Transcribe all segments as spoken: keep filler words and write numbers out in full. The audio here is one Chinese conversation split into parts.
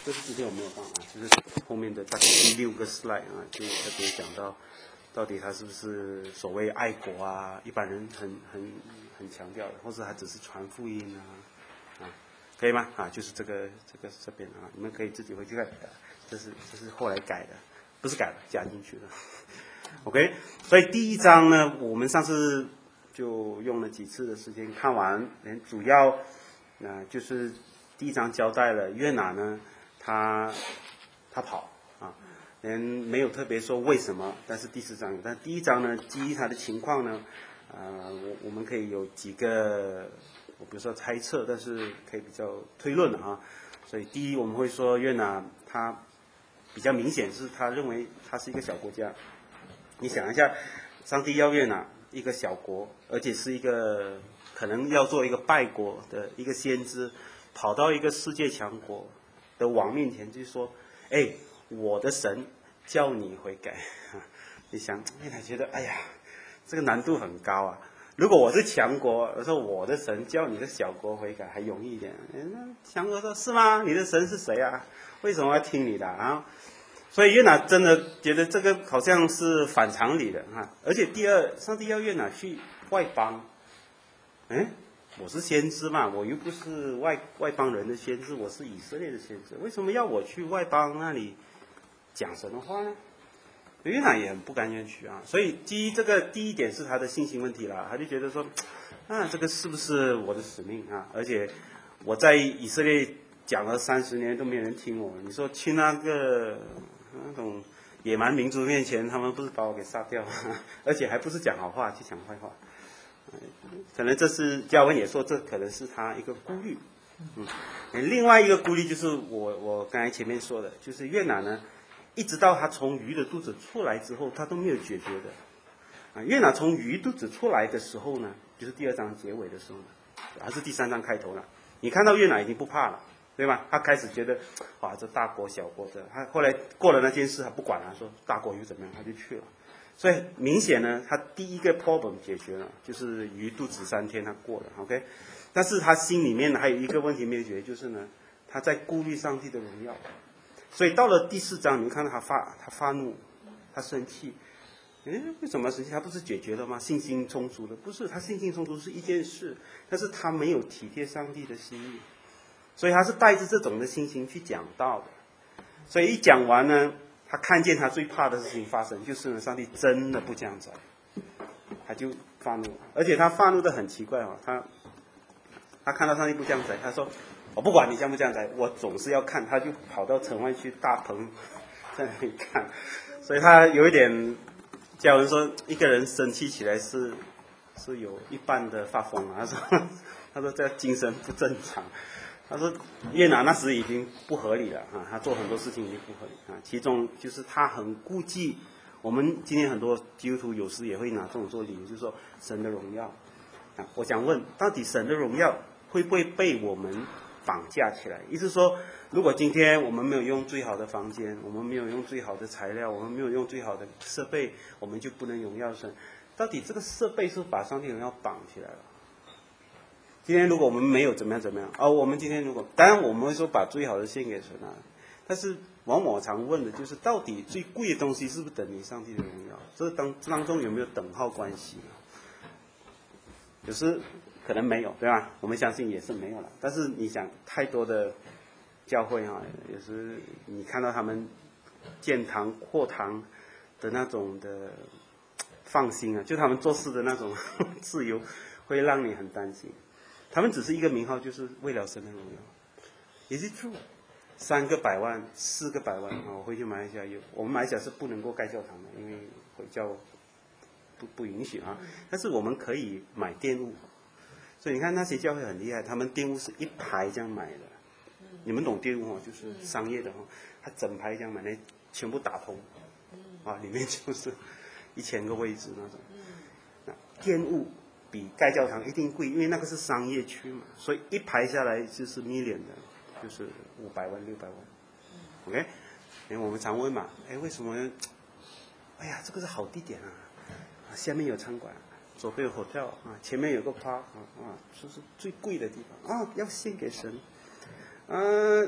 这是之前我没有放啊，就是后面的大概第六个 slide 啊，就特别讲到到底他是不是所谓爱国啊，一般人很很很强调的，或者他只是传福音啊，啊，可以吗？啊，就是这个这个这边啊，你们可以自己回去看，这是这是后来改的，不是改的，加进去的。OK， 所以第一章呢，我们上次就用了几次的时间看完，主要啊、呃、就是第一章交代了约拿呢，他他跑啊，连没有特别说为什么，但是第四章有，但第一章呢，基于他的情况呢，呃，我我们可以有几个，我不是说猜测，但是可以比较推论的啊。所以第一，我们会说约拿他比较明显是他认为他是一个小国家。你想一下，上帝要约拿一个小国，而且是一个可能要做一个败国的一个先知，跑到一个世界强国的王面前就说：“哎，我的神叫你悔改。”你想，约拿觉得，哎呀，这个难度很高啊。如果我是强国，我说我的神叫你的小国悔改还容易一点。那强国说：“是吗？你的神是谁啊？为什么要听你的啊？”所以约拿真的觉得这个好像是反常理的哈，而且第二，上帝要约拿去外邦，哎，我是先知嘛，我又不是外外邦人的先知，我是以色列的先知，为什么要我去外邦那里讲神的话呢？约拿也很不甘愿去啊，所以基于这个第一点是他的信心问题啦，他就觉得说，啊，这个是不是我的使命啊？而且我在以色列讲了三十年都没有人听我，你说去那个那种野蛮民族面前，他们不是把我给杀掉，而且还不是讲好话，去讲坏话。可能这是嘉文也说，这可能是他一个顾虑。嗯，另外一个顾虑就是我我刚才前面说的，就是约拿呢，一直到他从鱼的肚子出来之后，他都没有解决的。啊，约拿从鱼肚子出来的时候呢，就是第二章结尾的时候呢，还是第三章开头了。你看到约拿已经不怕了。对吧？他开始觉得，哇，这大国小国的，他后来过了那件事，他不管了，说大国又怎么样，他就去了。所以明显呢，他第一个 problem 解决了，就是鱼肚子三天他过了 ，OK。但是他心里面还有一个问题没有解决，就是呢，他在顾虑上帝的荣耀。所以到了第四章，你们看到他发他发怒，他生气。哎，为什么生气？他不是解决了吗？信心充足了，不是？他信心充足是一件事，但是他没有体贴上帝的心意。所以他是带着这种的心情去讲道的，所以一讲完呢，他看见他最怕的事情发生，就是呢，上帝真的不降灾，他就发怒，而且他发怒的很奇怪哦，他他看到上帝不降灾，他说我不管你降不降灾，我总是要看，他就跑到城外去大棚在那里看，所以他有一点，教人说一个人生气起来是是有一半的发疯啊，他说他说这精神不正常。他说约拿那时已经不合理了啊，他做很多事情已经不合理啊，其中就是他很顾忌。我们今天很多基督徒有时也会拿这种做理由，就是说神的荣耀啊。我想问，到底神的荣耀会不会被我们绑架起来？意思说，如果今天我们没有用最好的房间，我们没有用最好的材料，我们没有用最好的设备，我们就不能荣耀神？到底这个设备是不是把上帝荣耀绑起来了？今天如果我们没有怎么样怎么样，哦，我们今天如果当然我们会说把最好的献给神啊，但是往往我常问的就是，到底最贵的东西是不是等于上帝的荣耀？这当当中有没有等号关系？有时可能没有，对吧？我们相信也是没有了。但是你想，太多的教会哈、啊，有时你看到他们建堂扩堂的那种的放心啊，就他们做事的那种自由，会让你很担心。他们只是一个名号，就是为了神的荣耀。Is it true？ 三个百万，四个百万啊！我回去马来西亚有，我们马来西亚是不能够盖教堂的，因为回教不不允许啊。但是我们可以买店屋，所以你看那些教会很厉害，他们店屋是一排这样买的。你们懂店屋哦，就是商业的哦，他整排这样买，那全部打通，啊，里面就是一千个位置那种。那店屋比盖教堂一定贵，因为那个是商业区嘛，所以一排下来就是 million 的，就是五百万、六百万。OK， 因为我们常问嘛，哎，为什么？哎呀，这个是好地点啊，下面有餐馆，左边有 hotel 啊，前面有个 park 啊，啊，这是最贵的地方啊，要献给神。呃，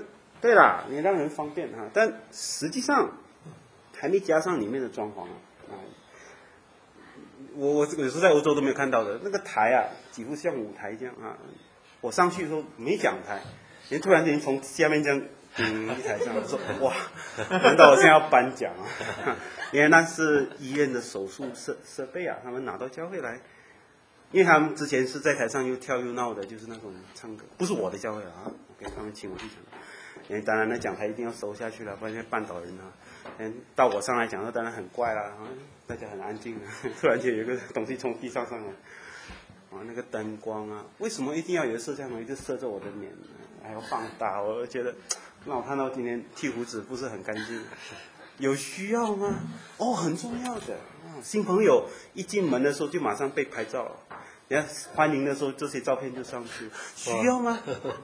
对啦，也让人方便啊，但实际上还没加上里面的装潢啊。啊我我有时候在欧洲都没有看到的，那个台啊，几乎像舞台这样啊。我上去的时候没讲台，人突然间从下面这样顶一台上，我说哇，难道我现在要颁奖啊？因为那是医院的手术设设备啊，他们拿到教会来，因为他们之前是在台上又跳又闹的，就是那种唱歌，不是我的教会啊，给他们请我去讲。因为当然那讲台一定要收下去了，不然绊倒人啊。嗯，到我上来讲，那当然很怪啦，大家很安静啊，突然间有一个东西从地上上来，啊，那个灯光啊，为什么一定要有个摄像头一直摄着我的脸，还要放大？我觉得让我看到今天剃胡子不是很干净，有需要吗？哦，很重要的。哦、新朋友一进门的时候就马上被拍照了，人家欢迎的时候这些照片就上去，需要吗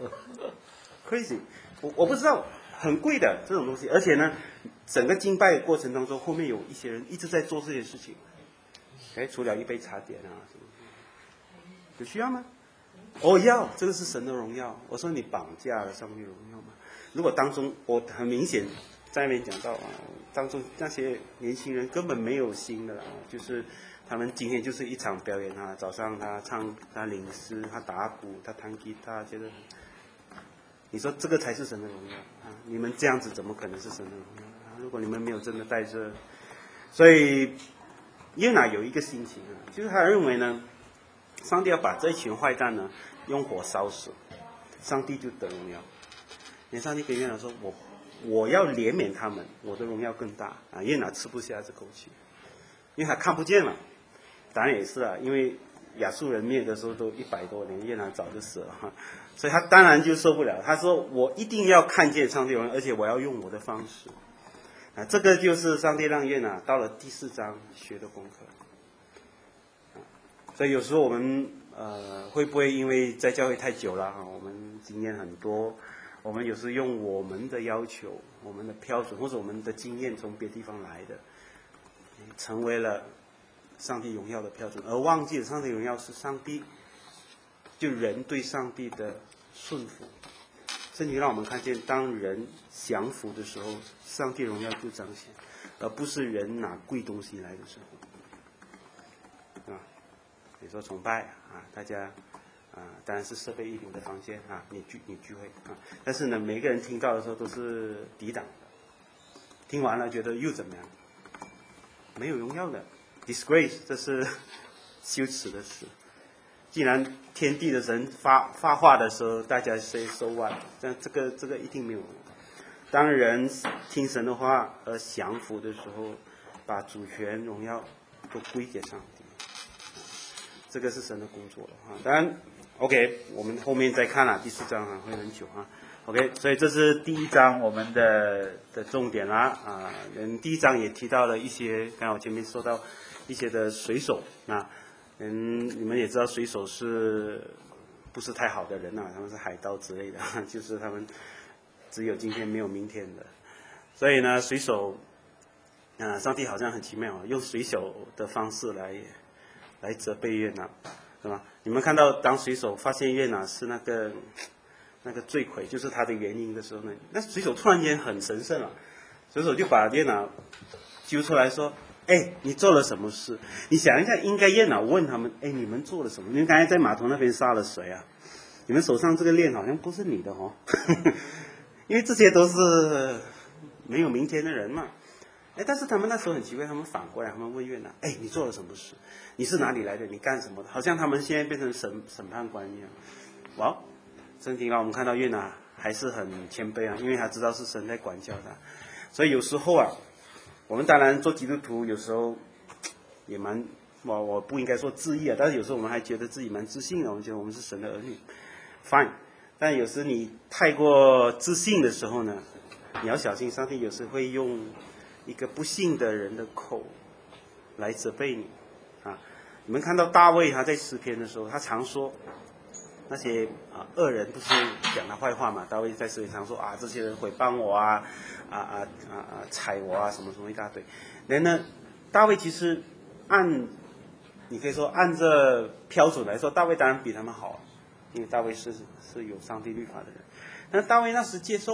？Crazy， 我我不知道。很贵的这种东西，而且呢，整个敬拜过程当中，后面有一些人一直在做这些事情。哎，除了一杯茶点啊，什么有需要吗？哦，要，这个是神的荣耀。我说你绑架了上帝荣耀吗？如果当中我很明显在那边讲到啊，当中那些年轻人根本没有心的啦，就是他们今天就是一场表演啊，早上他唱，他领诗，他打鼓，他弹吉他，觉得。你说这个才是神的荣耀啊！你们这样子怎么可能是神的荣耀啊？如果你们没有真的带着，所以约拿有一个心情啊，就是他认为呢，上帝要把这一群坏蛋呢用火烧死，上帝就得荣耀。连上帝跟约拿说：“我我要怜悯他们，我的荣耀更大啊！”约拿吃不下这口气，因为他看不见了。当然也是啊，因为亚述人灭的时候都一百多年，约拿早就死了哈。所以他当然就受不了，他说我一定要看见上帝荣耀，而且我要用我的方式啊，这个就是上帝让约拿到了第四章学的功课、啊、所以有时候我们呃会不会因为在教会太久了、啊、我们经验很多，我们有时用我们的要求、我们的标准或者我们的经验从别地方来的，成为了上帝荣耀的标准，而忘记了上帝荣耀是上帝就人对上帝的顺服。圣经让我们看见，当人降服的时候，上帝荣耀就彰显，而不是人拿贵东西来的时候。啊，比如说崇拜啊，大家啊，当然是设备一流的房间啊，你聚你聚会啊，但是呢，每个人听到的时候都是抵挡的，听完了觉得又怎么样？没有荣耀的 ，disgrace， 这是羞耻的事。既然天地的神发发话的时候，大家 say so what？ 但这个这个一定没有。当人听神的话而降服的时候，把主权荣耀都归给上帝，这个是神的工作了啊。当然 ，OK， 我们后面再看了、啊、第四章啊，会很久啊。OK， 所以这是第一章我们的的重点啦啊。嗯，第一章也提到了一些，刚才我前面说到一些的水手啊。嗯，你们也知道水手是不是太好的人啊？他们是海盗之类的，就是他们只有今天没有明天的。所以呢，水手，啊、呃，上帝好像很奇妙啊，用水手的方式来来责备约拿，是吧？你们看到当水手发现约拿是那个那个罪魁，就是他的原因的时候呢，那水手突然间很神圣了，水手就把约拿揪出来说。哎，你做了什么事？你想一下，应该约拿问他们：哎，你们做了什么？你们刚才在码头那边杀了谁啊？你们手上这个链好像不是你的哦，因为这些都是没有明天的人嘛。哎，但是他们那时候很奇怪，他们反过来，他们问约拿：哎，你做了什么事？你是哪里来的？你干什么的？好像他们现在变成审审判官一样。哇，圣经让我们看到约拿还是很谦卑啊，因为他知道是神在管教他，所以有时候啊。我们当然做基督徒，有时候也蛮我我不应该说自义啊，但是有时候我们还觉得自己蛮自信的，我们觉得我们是神的儿女 ，fine。但有时你太过自信的时候呢，你要小心，上帝有时会用一个不信的人的口来责备你啊。你们看到大卫他在诗篇的时候，他常说那些啊恶人不是讲他坏话嘛？大卫在诗篇常说啊，这些人毁谤我啊。啊啊啊啊！踩我啊，什么什么一大堆。然后呢，大卫其实按，你可以说按这标准来说，大卫当然比他们好，因为大卫是是有上帝律法的人。但大卫那时接受了，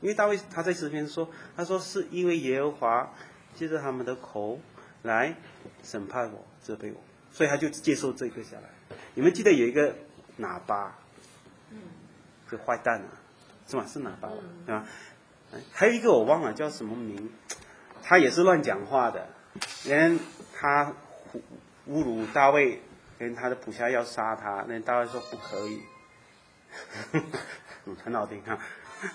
因为大卫他在诗篇说，他说是因为耶和华借着他们的口来审判我、责备我，所以他就接受这个下来。你们记得有一个拿巴，这坏蛋啊，是吗？是拿巴吧，对吧？还有一个我忘了叫什么名，他也是乱讲话的，连他侮辱大卫，连他的部下要杀他，连大卫说不可以，嗯，很好听哈。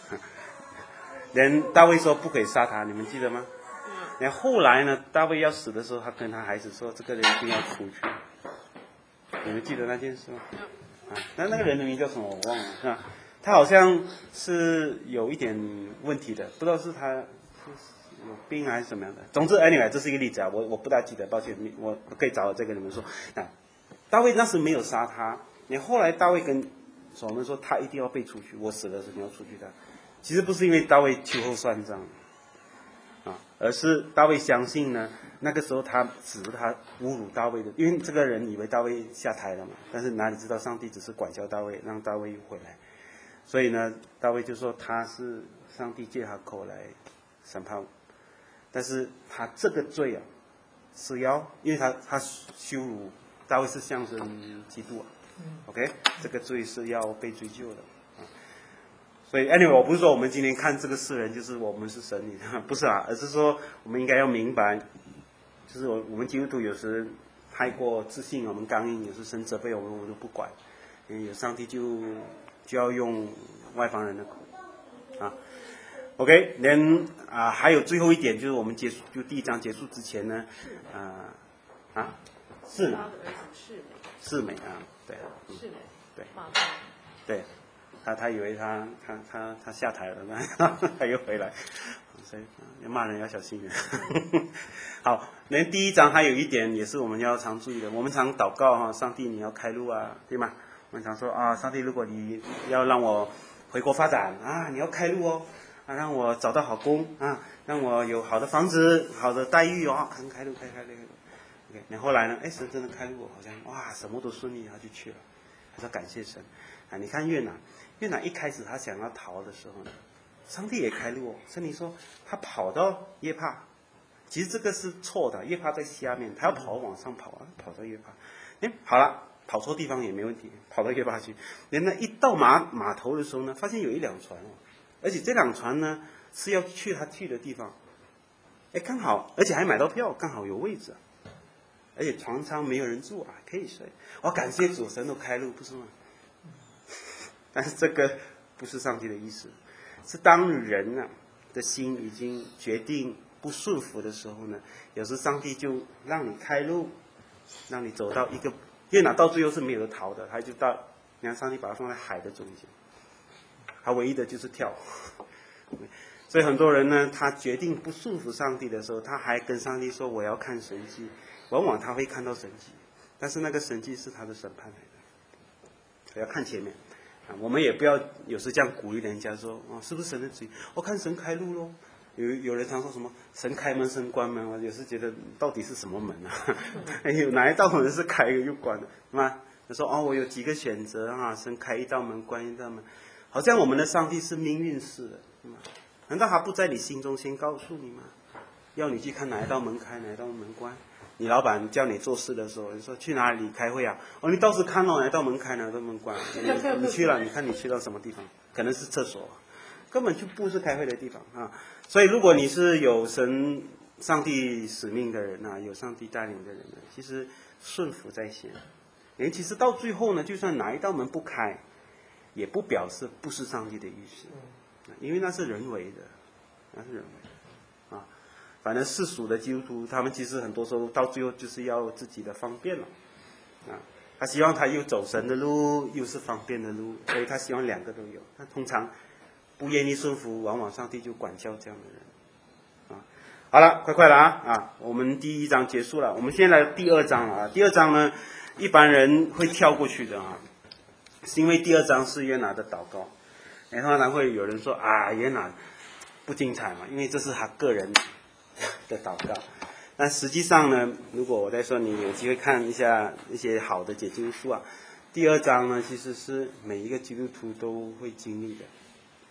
连大卫说不可以杀他，你们记得吗？连后来呢，大卫要死的时候，他跟他孩子说，这个人一定要出去。你们记得那件事吗？啊，那那个人的名叫什么我忘了，是吧？他好像是有一点问题的，不知道是他是有病还是什么样的。总之 ，anyway， 这是一个例子啊，我我不大记得，抱歉，我可以找这个你们说。啊，大卫那时没有杀他，你后来大卫跟所罗门说，他一定要被除去，我死的时候你要除去他。其实不是因为大卫秋后算账，啊，而是大卫相信呢，那个时候他指着他侮辱大卫的，因为这个人以为大卫下台了嘛，但是哪里知道上帝只是管教大卫，让大卫又回来。所以呢，大卫就说他是上帝借他口来审判我，但是他这个罪啊，是要因为他他羞辱大卫是象征基督啊 ，OK， 这个罪是要被追究的啊。所以 anyway， 我不是说我们今天看这个世人就是我们是神灵，不是啊，而是说我们应该要明白，就是我我们基督徒有时太过自信，我们刚硬，有时神责备我们，我们都不管，因为有上帝就。就要用外邦人的口啊 ，OK， 连啊还有最后一点就是我们结束就第一章结束之前呢，啊啊是美，是美啊，对，嗯、对，对，他他以为他他他他下台了，他又回来，所以要骂人要小心点。好，连第一章还有一点也是我们要常注意的，我们常祷告哈，上帝你要开路啊，对吗？我们常说啊，上帝，如果你要让我回国发展啊，你要开路哦，啊，让我找到好工啊，让我有好的房子、好的待遇哦，很开路，开开路。OK， 那后来呢？哎，神真的开路，好像哇，什么都顺利，他就去了，他说感谢神啊。你看越南，越南一开始他想要逃的时候呢，上帝也开路哦。圣经说他跑到约帕，其实这个是错的，约帕在下面，他要跑往上跑啊，跑到约帕，哎，好了。跑错地方也没问题，跑到约帕去。人呢一到码码头的时候呢，发现有一辆船哦，而且这辆船呢是要去他去的地方。哎，刚好，而且还买到票，刚好有位置，而且船舱没有人住啊，可以睡。我感谢主，神都开路，不是吗？但是这个不是上帝的意思，是当人啊的心已经决定不顺服的时候呢，有时上帝就让你开路，让你走到一个。越南到最后是没有得逃的，他就到，你看上帝把它放在海的中间，他唯一的就是跳。所以很多人呢，他决定不顺服上帝的时候，他还跟上帝说我要看神迹，往往他会看到神迹，但是那个神迹是他的审判来的，要看前面。啊，我们也不要有时这样鼓励人家说，哦，是不是神的旨意？我看神开路喽。有有人常说什么神开门神关门，我有时觉得到底是什么门啊？哎有哪一道门是开又关的，是吗？他说哦，我有几个选择啊，神开一道门，关一道门，好像我们的上帝是命运式的，是吗？难道他不在你心中先告诉你吗？要你去看哪一道门开，哪一道门关？你老板叫你做事的时候，你说去哪里开会啊？哦，你到时看哦，哪一道门开，哪一道门关？你你去了，你看你去到什么地方？可能是厕所。根本就不是开会的地方啊！所以，如果你是有神、上帝使命的人啊，有上帝带领的人呢，其实顺服在先。诶，其实到最后呢，就算哪一道门不开，也不表示不是上帝的意思，因为那是人为的，那是人为的啊。反正世俗的基督徒，他们其实很多时候到最后就是要自己的方便了啊。他希望他又走神的路，又是方便的路，所以他希望两个都有。那通常。不愿意顺服，往往上帝就管教这样的人，啊，好了，快快了啊啊！我们第一章结束了，我们先来第二章啊。第二章呢，一般人会跳过去的啊，是因为第二章是约拿的祷告，然后常会有人说啊，约拿不精彩嘛，因为这是他个人的祷告。但实际上呢，如果我再说你有机会看一下一些好的解经书啊，第二章呢，其实是每一个基督徒都会经历的。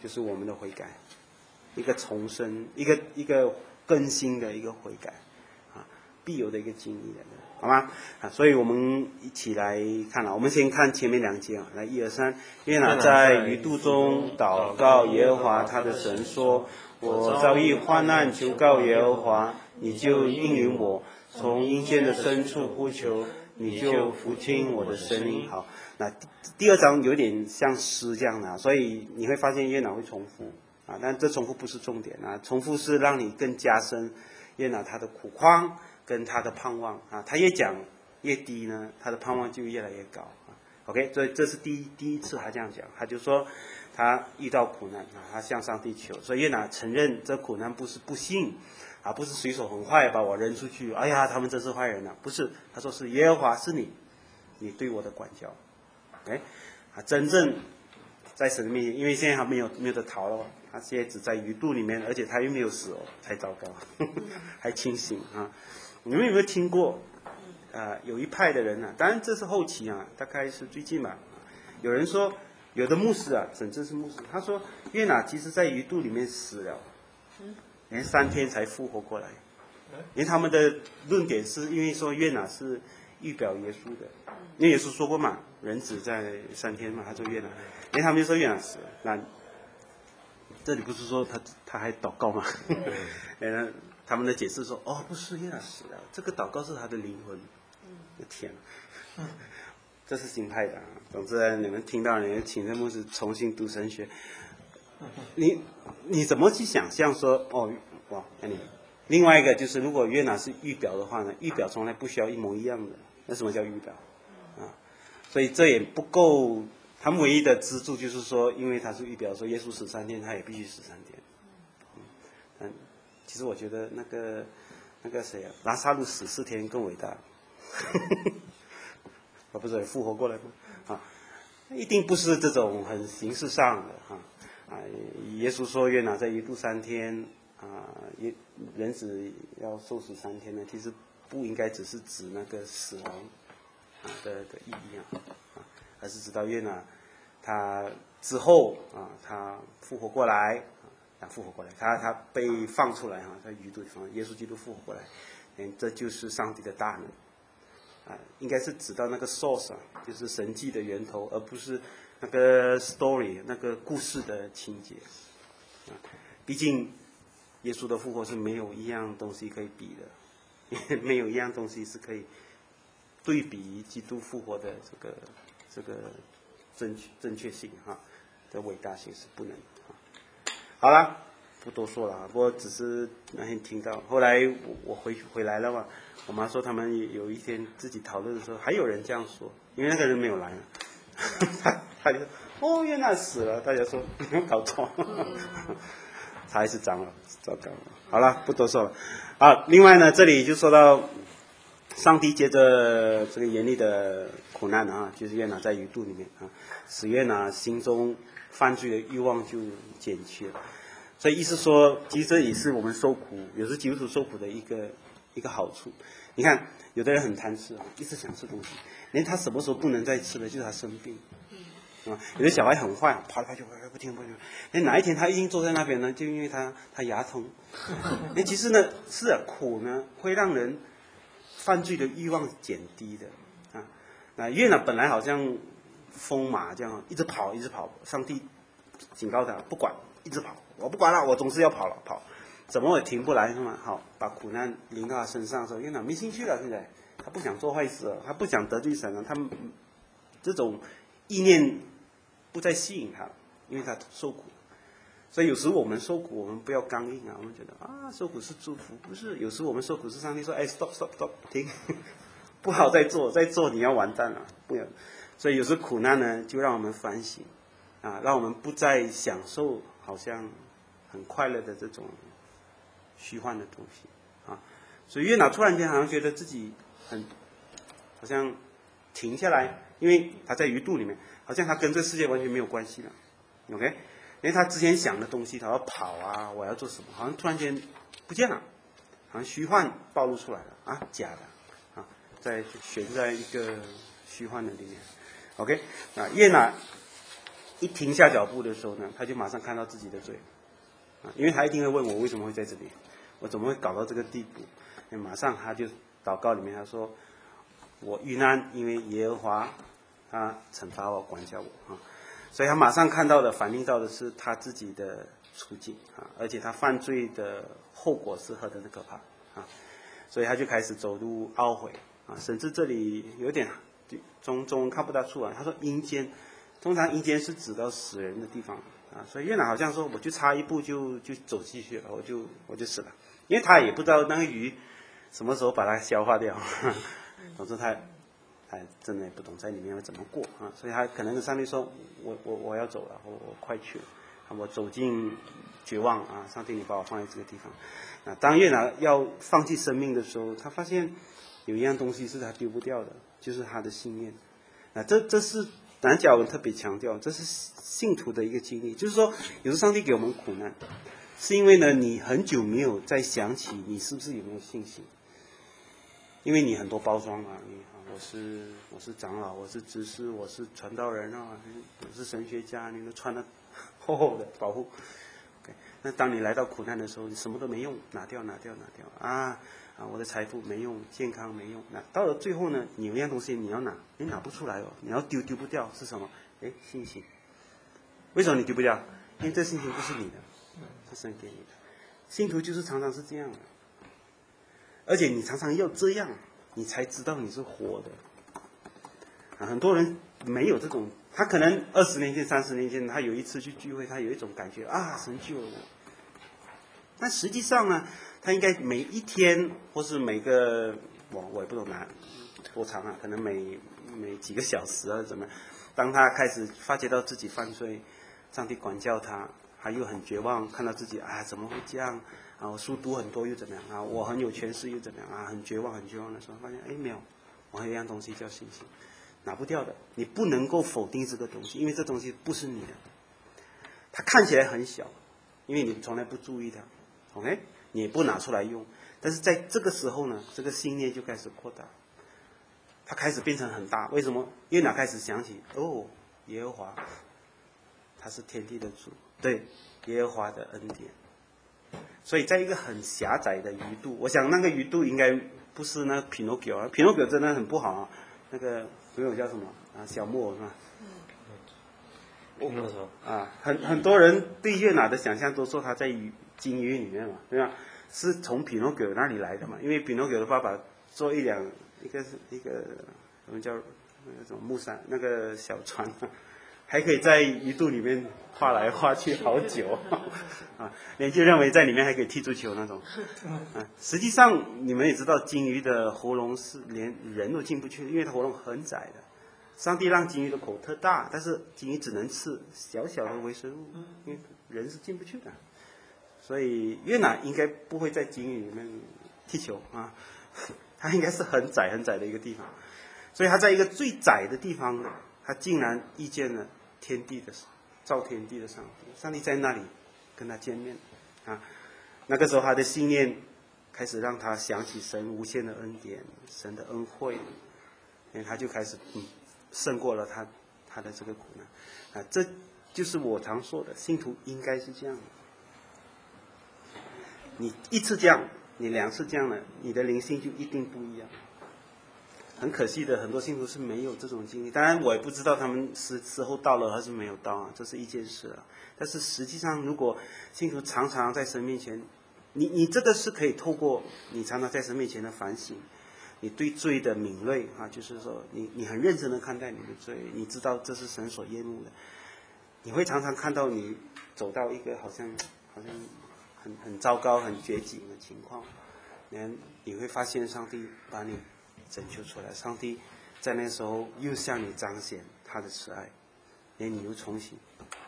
就是我们的悔改，一个重生，一个一个更新的一个悔改，啊，必有的一个经历的，好吗？啊，所以我们一起来看了，我们先看前面两节啊，来一二三。约拿在鱼肚中祷告耶和华他的神说：“我遭遇患难，求告耶和华，你就应允我；从阴间的深处呼求，你就俯听我的声音。”好，那第第二章有点像诗这样的，所以你会发现约拿会重复啊，但这重复不是重点啊，重复是让你更加深约拿他的苦况跟他的盼望啊，他越讲越低呢，他的盼望就越来越高啊。OK， 所以这是第一第一次他这样讲，他就说他遇到苦难啊，他向上帝求，所以约拿承认这苦难不是不幸啊，不是水手很坏把我扔出去，哎呀，他们真是坏人啊，不是，他说是耶和华是你，你对我的管教。哎，啊，真正在神的面前，因为现在还没有没有得逃了，他现在只在鱼肚里面，而且他又没有死哦，太糟糕，呵呵还清醒啊！你们有没有听过？啊、呃，有一派的人啊，当然这是后期啊，大概是最近吧。有人说，有的牧师啊，甚至是牧师，他说约拿其实在鱼肚里面死了，连三天才复活过来。因为他们的论点是因为说约拿是预表耶稣的，因为耶稣说过嘛，人子在三天嘛，他说约拿，因为他们就说约拿死了。那这里不是说他他还祷告吗？嗯，他们的解释说，哦，不是约拿死了，这个祷告是他的灵魂。天，这是新派的啊。总之，你们听到你们请这牧师重新读神学，你你怎么去想象说，哦，哇，那你。另外一个就是，如果约拿是预表的话呢，预表从来不需要一模一样的。那什么叫预表啊？所以这也不够。他们唯一的支柱就是说，因为他是预表，说耶稣死三天，他也必须死三天。嗯，其实我觉得那个那个谁啊，拉萨路死四天更伟大。我不是也复活过来吗？啊，一定不是这种很形式上的哈啊。耶稣说约拿在鱼肚三天。啊，也人子要受死三天呢，其实不应该只是指那个死亡啊的的意义啊，啊，而是指到约拿他之后啊，他复活过来啊，复活过来，他他被放出来哈、啊，在鱼肚里放，耶稣基督复活过来，嗯，这就是上帝的大能啊，应该是指到那个 source 啊，就是神迹的源头，而不是那个 story 那个故事的情节啊，毕竟。耶稣的复活是没有一样东西可以比的，没有一样东西是可以对比基督复活的这个这个正正确性哈的伟大性是不能啊。好了，不多说了，不过只是那天听到，后来我我回回来了嘛，我妈说他们有一天自己讨论的时候，还有人这样说，因为那个人没有来了，他他就哦原来死了，大家说没有搞错。他还是脏了，糟糕了。好了，不多说了。啊，另外呢，这里就说到，上帝接着这个严厉的苦难啊，就是约拿在鱼肚里面啊，使约拿心中犯罪的欲望就减去了。所以意思说，其实这也是我们受苦，也是基督徒受苦的一个一个好处。你看，有的人很贪吃啊，一直想吃东西，连他什么时候不能再吃了，就是他生病。啊，有的小孩很坏，跑来跑去，不听不听。哎，哪一天他硬坐在那边呢？就因为他他牙疼。哎，其实呢，是啊，苦呢会让人犯罪的欲望减低的啊。那约拿本来好像疯马这样，一直跑一直跑，上帝警告他不管，一直跑，我不管了，我总是要跑了跑，怎么也停不来是吗？好，把苦难临到他身上的时候，约拿没兴趣了，现在他不想做坏事了，他不想得罪神了，他这种意念。不再吸引他，因为他受苦，所以有时候我们受苦，我们不要刚硬啊，我们觉得啊，受苦是祝福，不是？有时候我们受苦是上帝说，哎 ，stop stop stop， 停，不好再做，再做你要完蛋了，不要。所以有时苦难呢，就让我们反省，啊，让我们不再享受好像很快乐的这种虚幻的东西啊。所以约拿突然间好像觉得自己很，好像停下来，因为他在鱼肚里面。好像他跟这个世界完全没有关系了 ，OK？ 因为他之前想的东西，他要跑啊，我要做什么，好像突然间不见了，好像虚幻暴露出来了啊，假的啊，在悬在一个虚幻的里面 ，OK？ 啊，约拿一停下脚步的时候呢，他就马上看到自己的罪，啊，因为他一定会问我为什么会在这里，我怎么会搞到这个地步？马上他就祷告里面他说，我遇难，因为耶和华他惩罚我，管教我啊，所以他马上看到的反映到的是他自己的处境啊，而且他犯罪的后果是何等的可怕啊，所以他就开始走入懊悔啊，甚至这里有点中中文看不大出来，他说阴间，通常阴间是指到死人的地方啊，所以约拿好像说我就差一步就就走进去了，我就我就死了，因为他也不知道那个鱼什么时候把它消化掉，总之他他真的也不懂在里面要怎么过啊，所以他可能跟上帝说，我我我要走了，我我快去了，我走进绝望啊，上帝你把我放在这个地方。啊，当约拿要放弃生命的时候，他发现有一样东西是他丢不掉的，就是他的信念。啊，这这是南甲文特别强调，这是信徒的一个经历，就是说，有时候上帝给我们苦难，是因为呢，你很久没有再想起你是不是有没有信心，因为你很多包装啊，你我是我是长老，我是执事，我是传道人啊，我是神学家，你都穿得厚厚的保护。Okay, 那当你来到苦难的时候，你什么都没用，拿掉拿掉拿掉啊啊！我的财富没用，健康没用，那到了最后呢，你有一样东西你要拿，你拿不出来哦，你要丢丢不掉是什么？哎，信心。为什么你丢不掉？因为这信心不是你的，是神给你的。信徒就是常常是这样的，而且你常常要这样，你才知道你是活的。啊，很多人没有这种，他可能二十年前、三十年前，他有一次去聚会，他有一种感觉啊，神救了我。但实际上呢，他应该每一天，或是每个，我我也不懂哪多长啊，可能每每几个小时啊，怎么？当他开始发觉到自己犯罪，上帝管教他，他又很绝望，看到自己啊，怎么会这样？啊，我书读很多又怎么样啊？我很有权势又怎么样啊？很绝望，很绝望的时候，发现哎没有，我还有一样东西叫信心。拿不掉的，你不能够否定这个东西，因为这东西不是你的。它看起来很小，因为你从来不注意它 ，OK， 你也不拿出来用。但是在这个时候呢，这个信念就开始扩大，它开始变成很大。为什么？因为哪开始想起哦，耶和华，他是天地的主，对，耶和华的恩典。所以在一个很狭窄的鱼肚，我想那个鱼肚应该不是那匹诺曹啊，匹诺曹真的很不好啊，那个。朋友叫什么啊？小木偶是吧？ 嗯， 啊，很很多人对月拿的想象都说他在鱼金鱼里面嘛，对吧？是从匹诺曹那里来的嘛？因为匹诺曹的爸爸做一辆一个一个我们叫那种木伞那个小船，还可以在鱼肚里面画来画去好久啊，连就认为在里面还可以踢足球那种啊。实际上你们也知道，金鱼的喉咙是连人都进不去，因为它喉咙很窄的。上帝让金鱼的口特大，但是金鱼只能吃小小的微生物，因为人是进不去的。所以约拿应该不会在金鱼里面踢球啊，他应该是很窄很窄的一个地方。所以他在一个最窄的地方，他竟然遇见了天地的造天地的上帝，上帝在那里跟他见面啊。那个时候他的信念开始让他想起神无限的恩典，神的恩惠，因为他就开始嗯胜过了他他的这个苦难啊。这就是我常说的，信徒应该是这样的。你一次这样，你两次这样了，你的灵性就一定不一样。很可惜的，很多信徒是没有这种经历。当然，我也不知道他们时时候到了还是没有到啊，这是一件事啊。但是实际上，如果信徒常常在神面前，你你这个是可以透过你常常在神面前的反省，你对罪的敏锐啊，就是说你你很认真的看待你的罪，你知道这是神所厌恶的，你会常常看到你走到一个好像好像很很糟糕、很绝境的情况，你你会发现上帝把你拯救出来，上帝在那时候又向你彰显他的慈爱，连你又重新。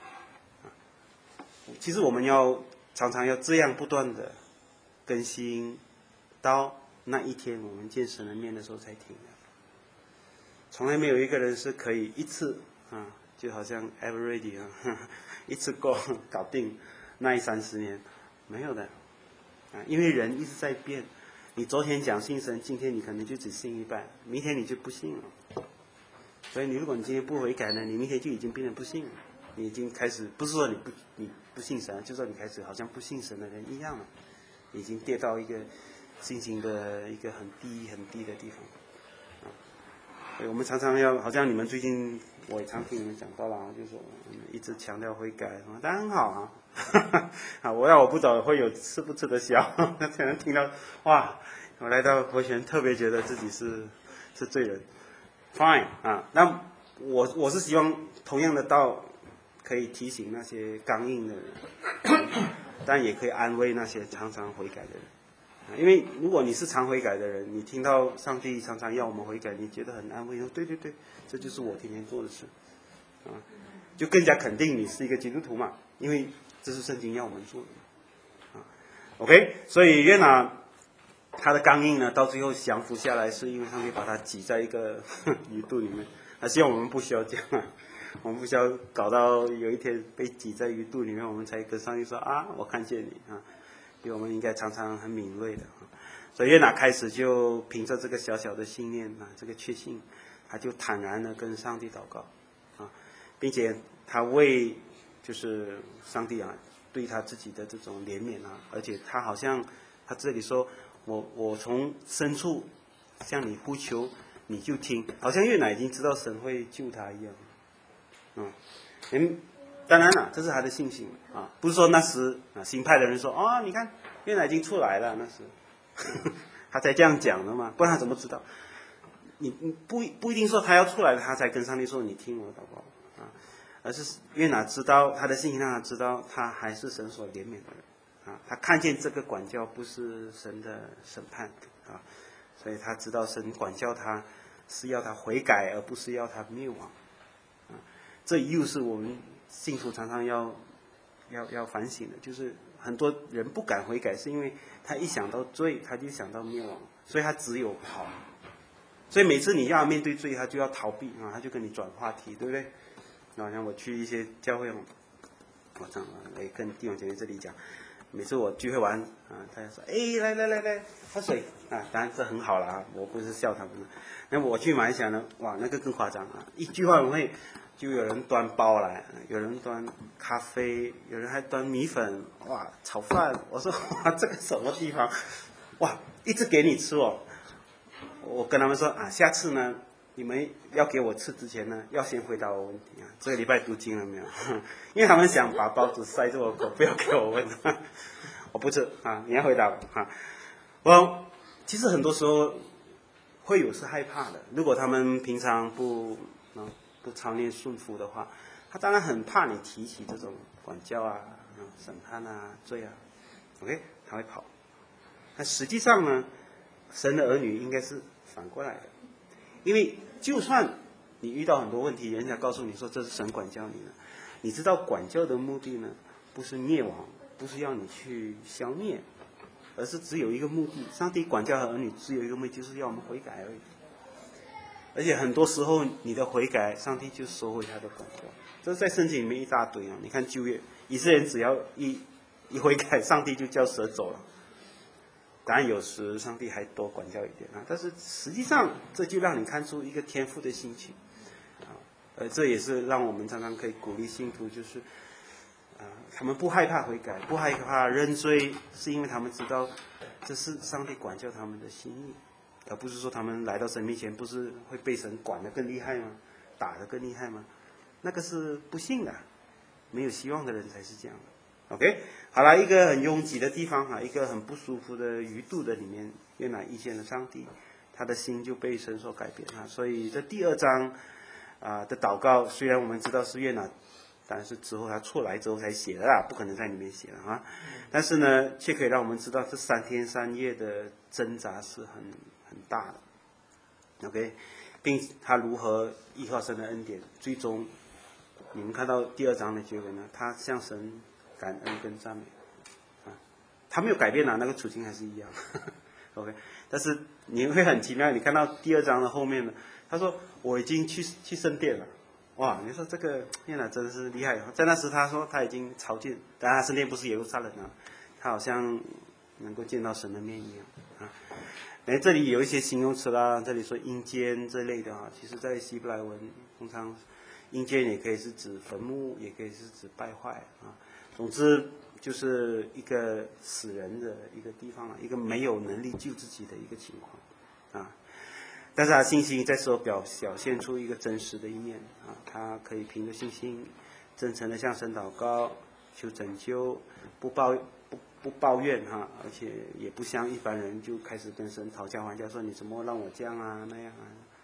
其实我们要常常要这样不断的更新，到那一天我们见神的面的时候才停的。从来没有一个人是可以一次啊，就好像 everready 啊，一次过搞定那一三十年，没有的啊，因为人一直在变。你昨天讲信神，今天你可能就只信一半，明天你就不信了。所以你如果你今天不悔改呢，你明天就已经变成不信了你已经开始不是说你不你不信神，就是说你开始好像不信神的人一样了，已经跌到一个信心的一个很低很低的地方。我们常常要，好像你们最近我也常听你们讲到了，就是说一直强调悔改，当然很好啊。啊，我要我不走会有吃不吃得消，才能听到哇！我来到佛学院，特别觉得自己是是罪人。Fine 啊，那我我是希望同样的道可以提醒那些刚硬的人，但也可以安慰那些常常悔改的人。因为如果你是常悔改的人，你听到上帝常常要我们悔改，你觉得很安慰，说对对对，这就是我天天做的事，啊，就更加肯定你是一个基督徒嘛，因为这是圣经要我们做的，啊 ，OK， 所以约拿他的刚硬呢，到最后降服下来，是因为上帝把他挤在一个鱼肚里面，他希望我们不需要这样，我们不需要搞到有一天被挤在鱼肚里面，我们才跟上帝说啊，我看见你啊。因为我们应该常常很敏锐的，所以约拿开始就凭着这个小小的信念啊，这个确信，他就坦然的跟上帝祷告啊，并且他为就是上帝啊对他自己的这种怜悯啊，而且他好像他这里说我我从深处向你呼求，你就听，好像约拿已经知道神会救他一样，嗯，嗯。当然了，这是他的信心啊，不是说那时啊新派的人说哦，你看约拿已经出来了，那时呵呵他才这样讲的嘛，不然他怎么知道？你你不不一定说他要出来了，他才跟上帝说你听我的祷告啊，而是约拿知道他的信心让他知道他还是神所怜悯的人啊，他看见这个管教不是神的审判啊，所以他知道神管教他是要他悔改，而不是要他灭亡啊，这又是我们信徒常常要要要反省的，就是很多人不敢悔改，是因为他一想到罪，他就想到灭亡，所以他只有跑。所以每次你要面对罪，他就要逃避啊，他就跟你转话题，对不对？好像我去一些教会，我常我也跟弟兄姐妹这里讲，每次我聚会完啊，大家说，哎，来来来来，喝水啊，当然这很好了啊，我不是笑他们。那我去马来西亚呢，哇，那个更夸张啊，一句话我会。就有人端包来，有人端咖啡，有人还端米粉，哇，炒饭。我说哇，这个什么地方？哇，一直给你吃哦。我跟他们说啊，下次呢，你们要给我吃之前呢，要先回答我问题啊。这个礼拜读经了没有？因为他们想把包子塞住我口，不要给我问。我不吃啊，你要回答我啊。我其实很多时候会有是害怕的，如果他们平常不啊。不常年顺服的话，他当然很怕你提起这种管教啊、审判啊、罪啊 ，OK， 他会跑。那实际上呢，神的儿女应该是反过来的，因为就算你遇到很多问题，人家告诉你说这是神管教你的，你知道管教的目的呢，不是灭亡，不是要你去消灭，而是只有一个目的，上帝管教儿女只有一个目的，就是要我们悔改而已。而且很多时候你的悔改，上帝就收回他的管教，这在圣经里面一大堆啊。你看旧约，以色列人只要一一悔改，上帝就叫蛇走了。当然有时上帝还多管教一点啊，但是实际上这就让你看出一个天父的心情啊。呃，这也是让我们常常可以鼓励信徒，就是啊，他们不害怕悔改，不害怕认罪，是因为他们知道这是上帝管教他们的心意。而不是说他们来到神面前，不是会被神管得更厉害吗？打得更厉害吗？那个是不幸的，没有希望的人才是这样的。OK， 好了，一个很拥挤的地方哈，一个很不舒服的鱼肚的里面，约拿遇见了上帝，他的心就被神所改变啊。所以这第二章啊、呃、的祷告，虽然我们知道是约拿，但是之后他出来之后才写的啦，不可能在里面写了啊。但是呢，却可以让我们知道这三天三夜的挣扎是很。很大的 ，OK， 并他如何依靠神的恩典，最终你们看到第二章的结尾呢？他向神感恩跟赞美，啊，他没有改变啊，那个处境还是一样，OK。但是你会很奇妙，你看到第二章的后面呢，他说我已经去去圣殿了，哇，你说这个约拿真的是厉害。在那时他说他已经朝见，当然他圣殿不是耶路撒冷啊，他好像能够见到神的面一样啊。哎，这里有一些形容词啦，这里说阴间这类的啊，其实在希伯来文通常阴间也可以是指坟墓，也可以是指败坏啊。总之就是一个死人的一个地方，一个没有能力救自己的一个情况啊。但是他信心在时候表表现出一个真实的一面啊，他可以凭着信心，真诚的向神祷告，求拯救，不抱不不抱怨哈、啊，而且也不像一般人就开始跟神讨价还价，说你怎么让我这样啊那样啊。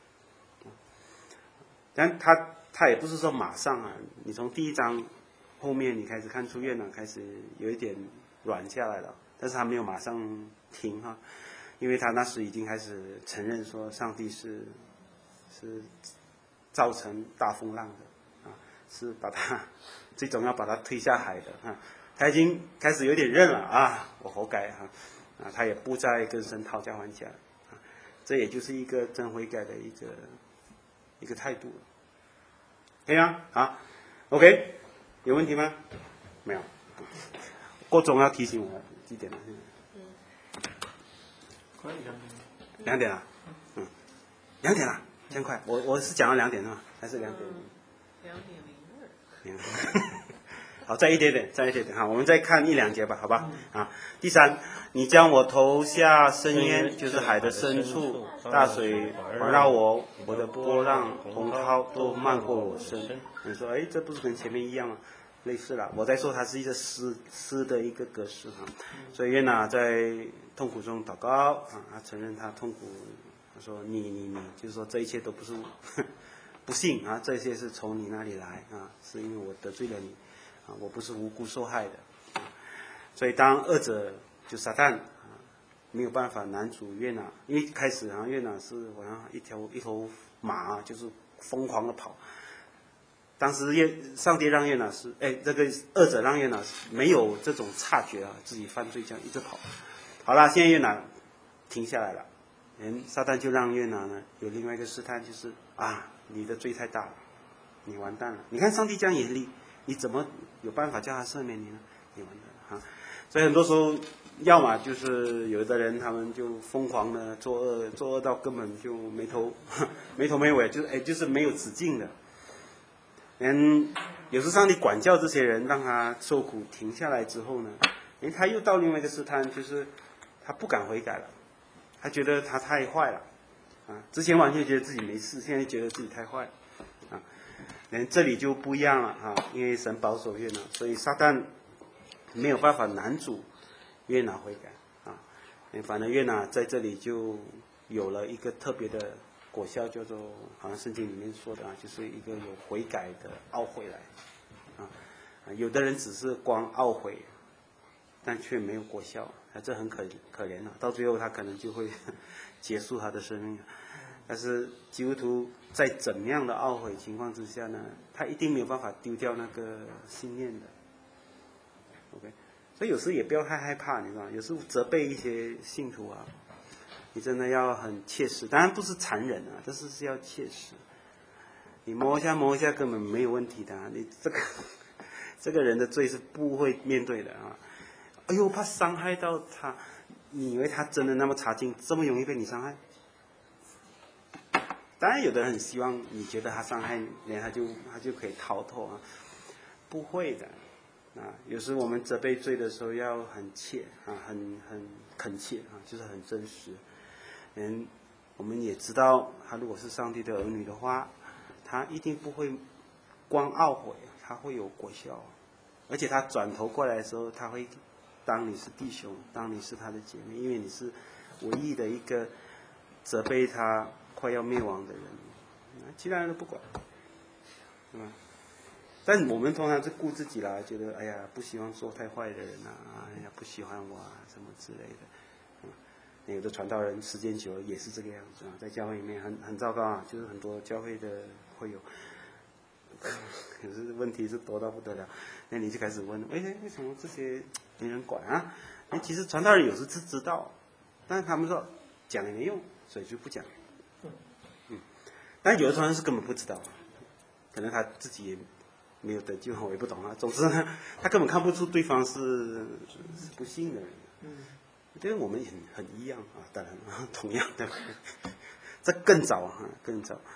但他他也不是说马上啊，你从第一章后面你开始看出月亮开始有一点软下来了，但是他没有马上停哈、啊，因为他那时已经开始承认说上帝是是造成大风浪的啊，是把他最终要把他推下海的啊，他已经开始有点认了啊，我活该啊啊，他也不再跟神讨价还价啊，这也就是一个真悔改的一个一个态度，可以吗？好 ，OK， 有问题吗？没有。郭总要提醒我几点了？嗯， 可以两点。 两点了，嗯，两点了，真快。我我是讲了两点是吗？还是两点？ 两点零二。 好，再一点点，再一点点哈，我们再看一两节吧，好吧？啊，第三，你将我投下深渊，就是海的深处，大水环绕我，我的波浪洪涛都漫过我身。你说，哎，这不是跟前面一样吗？类似了。我在说它是一个诗诗的一个格式哈，所以约拿在痛苦中祷告啊，他承认他痛苦，他说你你你，就是说这一切都不是不幸啊，这些是从你那里来啊，是因为我得罪了你。啊，我不是无辜受害的，所以当恶者就撒旦啊没有办法拦阻约拿，因为开始啊约拿是好像一条一头马，就是疯狂的跑。当时约上帝让约拿是，哎，这个恶者让约拿没有这种察觉啊，自己犯罪这样一直跑。好了，现在约拿停下来了，人撒旦就让约拿呢有另外一个试探，就是啊，你的罪太大了，你完蛋了。你看上帝这样严厉。你怎么有办法叫他赦免你呢？你完蛋啊！所以很多时候，要么就是有的人他们就疯狂的作恶，作恶到根本就没头没头没尾，就是哎就是没有止境的。嗯，有时上帝管教这些人，让他受苦停下来之后呢，哎他又到另外一个试探，就是他不敢悔改了，他觉得他太坏了啊！之前完全觉得自己没事，现在觉得自己太坏了啊！这里就不一样了哈，因为神保守约拿，所以撒旦没有办法拦阻约拿悔改啊。反正约拿在这里就有了一个特别的果效，叫做好像圣经里面说的啊，就是一个有悔改的懊悔来啊。有的人只是光懊悔，但却没有果效，啊，这很可可怜了。到最后他可能就会结束他的生命。但是基督徒在怎么样的懊悔情况之下呢，他一定没有办法丢掉那个信念的。OK， 所以有时也不要太害怕，你知道吗？有时责备一些信徒啊，你真的要很切实，当然不是残忍啊，但是是要切实。你摸一下摸一下根本没有问题的，啊，你这个这个人的罪是不会面对的啊。哎呦，怕伤害到他，你以为他真的那么差劲，这么容易被你伤害？当然，有的人很希望你觉得他伤害你，他就他就可以逃脱啊，不会的啊。有时我们责备罪的时候要很切啊，很很恳切啊，就是很真实。嗯，我们也知道，他如果是上帝的儿女的话，他一定不会光懊悔，他会有果效，而且他转头过来的时候，他会当你是弟兄，当你是他的姐妹，因为你是唯一的一个责备他快要灭亡的人，其他人都不管，是吧？但我们通常是顾自己啦，觉得哎呀不希望做太坏的人啊，哎呀不喜欢我啊什么之类的。有的传道人时间久了也是这个样子啊，在教会里面很很糟糕啊，就是很多教会的会有，可是问题是多到不得了，那你就开始问，哎，为什么这些没人管啊？哎，其实传道人有时是知道，但是他们说讲也没用，所以就不讲。嗯，但有的传道人是根本不知道，可能他自己也没有得救，我也不懂啊。总之呢，他根本看不出对方是是不信的人。嗯。跟我们也很很一样啊，当然同样的，这更早啊，更早。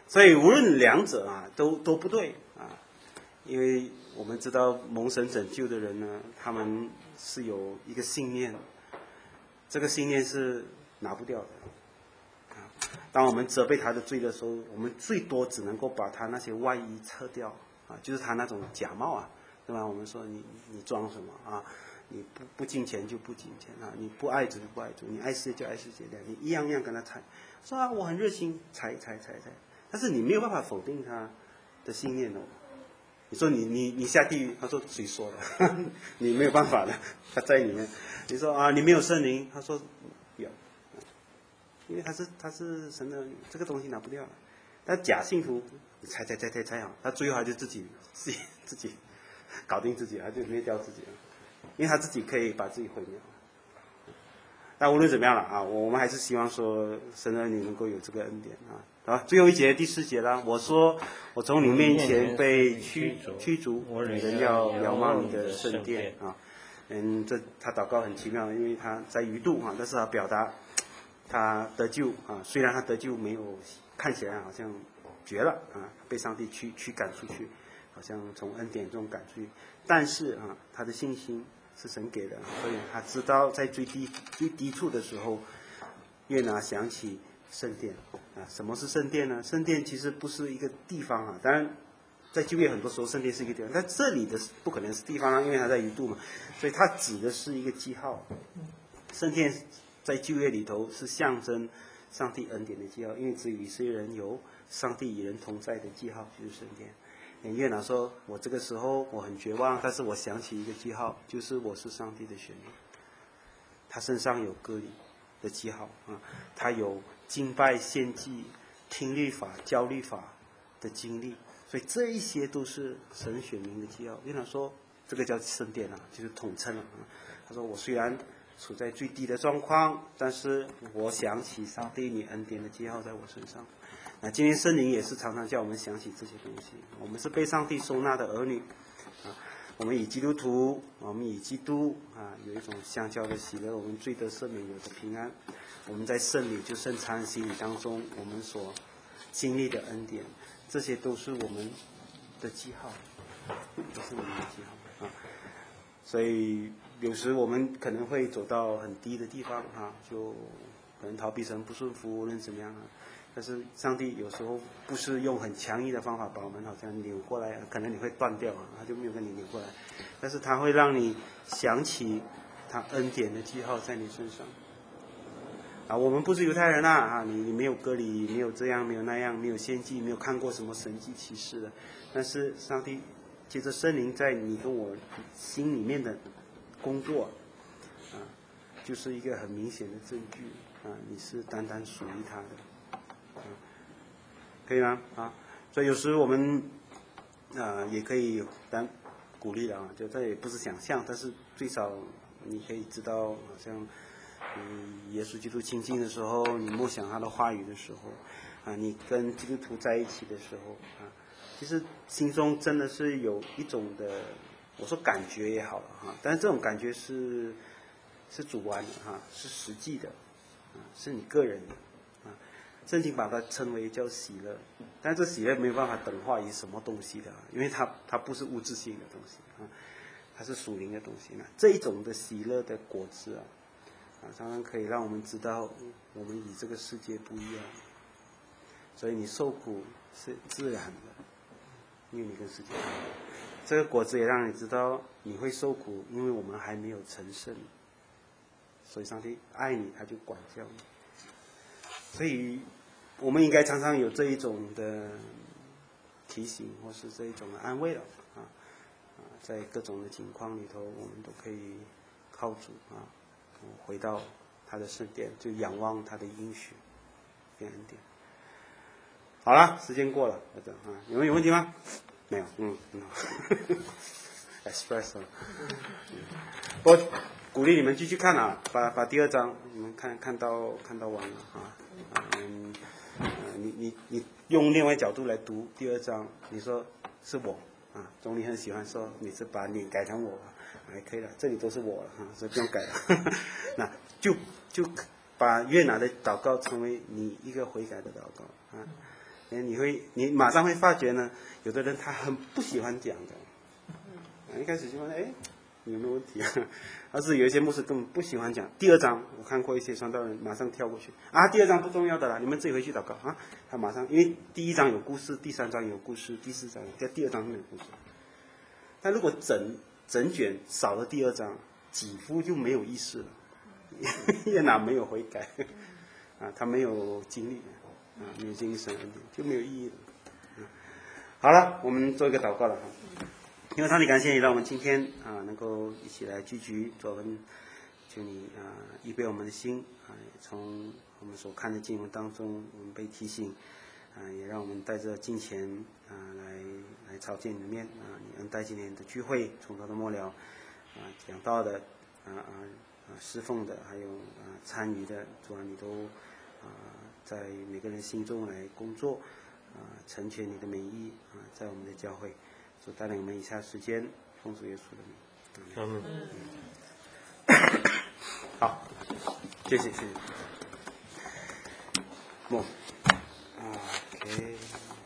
所以无论两者啊，都都不对啊，因为我们知道蒙神拯救的人呢，他们是有一个信念，这个信念是拿不掉的。啊，当我们责备他的罪的时候，我们最多只能够把他那些外衣撤掉啊，就是他那种假冒啊，对吧？我们说你你装什么啊？你不不敬钱就不敬钱啊，你不爱主就不爱主，你爱世界就爱世界的，你一样样跟他踩，说啊我很热心，踩踩踩踩，但是你没有办法否定他的信念哦。你说你你你下地狱，他说谁说的？你没有办法的，他在里面。你说啊你没有圣灵，他说有，因为他是他是神的，这个东西拿不掉了。但假信徒，你踩踩踩踩踩好，他最后他就自己自己自己搞定自己，他就灭掉自己了。因为他自己可以把自己毁灭。但无论怎么样了啊，我们还是希望说神的儿女能够有这个恩典啊。好，最后一节第四节了，我说我从你面前被驱驱逐，人要遥望你的圣殿啊。嗯，这他祷告很奇妙，因为他在鱼肚啊，但是他表达他得救啊，虽然他得救没有看起来好像绝了啊，被上帝驱驱赶出去，好像从恩典中赶出去，但是啊，他的信心是神给的，所以他知道在最低最低处的时候，约拿想起圣殿啊。什么是圣殿呢？圣殿其实不是一个地方啊，当然在旧约很多时候圣殿是一个地方，但这里的不可能是地方啊，因为它在鱼肚嘛，所以它指的是一个记号。圣殿在旧约里头是象征上帝恩典的记号，因为只有以色列人有上帝与人同在的记号，就是圣殿。约拿说，我这个时候我很绝望，但是我想起一个记号，就是我是上帝的选民。他身上有割礼的记号啊，他有敬拜献祭、听律法、教律法的经历，所以这一些都是神选民的记号。约拿说，这个叫圣殿啊，就是统称了啊。他说，我虽然处在最低的状况，但是我想起上帝你恩典的记号在我身上。那今天圣灵也是常常叫我们想起这些东西。我们是被上帝收纳的儿女啊，我们以基督徒，我们以基督啊，有一种相交的喜乐，我们罪得赦免，有着平安。我们在圣礼就圣餐洗礼当中，我们所经历的恩典，这些都是我们的记号，都是我们的记号啊。所以有时我们可能会走到很低的地方啊，就可能逃避神不顺服，无论怎么样啊。但是上帝有时候不是用很强硬的方法把我们好像扭过来，可能你会断掉啊，他就没有跟你扭过来，但是他会让你想起他恩典的记号在你身上。啊，我们不是犹太人啊，啊，你你没有割礼，没有这样，没有那样，没有献祭，没有看过什么神迹奇事的，但是上帝借着圣灵在你跟我心里面的工作，啊，就是一个很明显的证据啊，你是单单属于他的。可以吗？啊，所以有时我们啊、呃、也可以当鼓励了啊，就这也不是想象，但是最少你可以知道，好像你耶稣基督亲近的时候，你默想他的话语的时候，啊，你跟基督徒在一起的时候啊，其实心中真的是有一种的，我说感觉也好了哈、啊，但是这种感觉是是主观的哈、啊，是实际的，啊，是你个人的。圣经把它称为叫喜乐，但这喜乐没有办法等化于什么东西的，因为它它不是物质性的东西啊，它是属灵的东西呢。这一种的喜乐的果子啊，啊，常常可以让我们知道我们与这个世界不一样。所以你受苦是自然的，因为你跟世界不一样。这个果子也让你知道你会受苦，因为我们还没有成圣，所以上帝爱你，他就管教你。所以我们应该常常有这一种的提醒，或是这一种的安慰了啊啊，在各种的情况里头，我们都可以靠主啊，回到他的圣殿，就仰望他的应许跟恩典。好了，时间过了，啊，你们有问题吗？没有，嗯，很好。Espresso， 我鼓励你们继续看啊，把把第二章你们看看到看到完了啊。嗯，呃，你你你用另外角度来读第二章，你说是我啊，总理很喜欢说你是把你改成我，还可以了，这里都是我了啊，所以不用改了。那就就把约拿的祷告成为你一个悔改的祷告啊。 哎，你会你马上会发觉呢，有的人他很不喜欢讲的，啊，一开始就问哎有没有问题啊？而是有一些牧师根本不喜欢讲。第二章我看过一些传道人马上跳过去啊，第二章不重要的啦，你们自己回去祷告啊。他马上因为第一章有故事，第三章有故事，第四章在第二章没有故事。但如果整整卷少了第二章，几乎就没有意思了。耶拿没有悔改啊，他没有经历啊，没有经历神恩典，就没有意义了。啊、好了，我们做一个祷告了哈。因为上帝感谢你，让我们今天啊能够一起来聚聚做文，求你啊预备我们的心啊，从我们所看的经文当中，我们被提醒啊，也让我们带着金钱啊来来朝见你的面啊，你恩待今年的聚会从头到末了啊，讲到的啊啊啊侍奉的，还有啊参与的，主啊你都啊在每个人心中来工作啊，成全你的美意啊，在我们的教会。主带领我们以下时间，奉主耶稣的名。嗯。好，谢谢谢谢。梦。OK。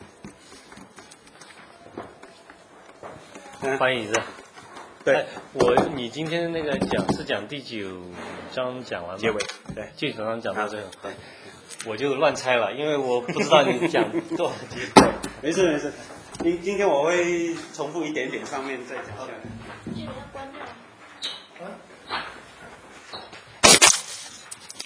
翻译一下。 对， 哎、我你今天那个讲是讲第九章讲完吗？ 结尾。对， 第九章讲到这个。 对。 我就乱猜了，因为我不知道你讲多少节。 没事没事。今今天我会重复一点点上面再讲下来。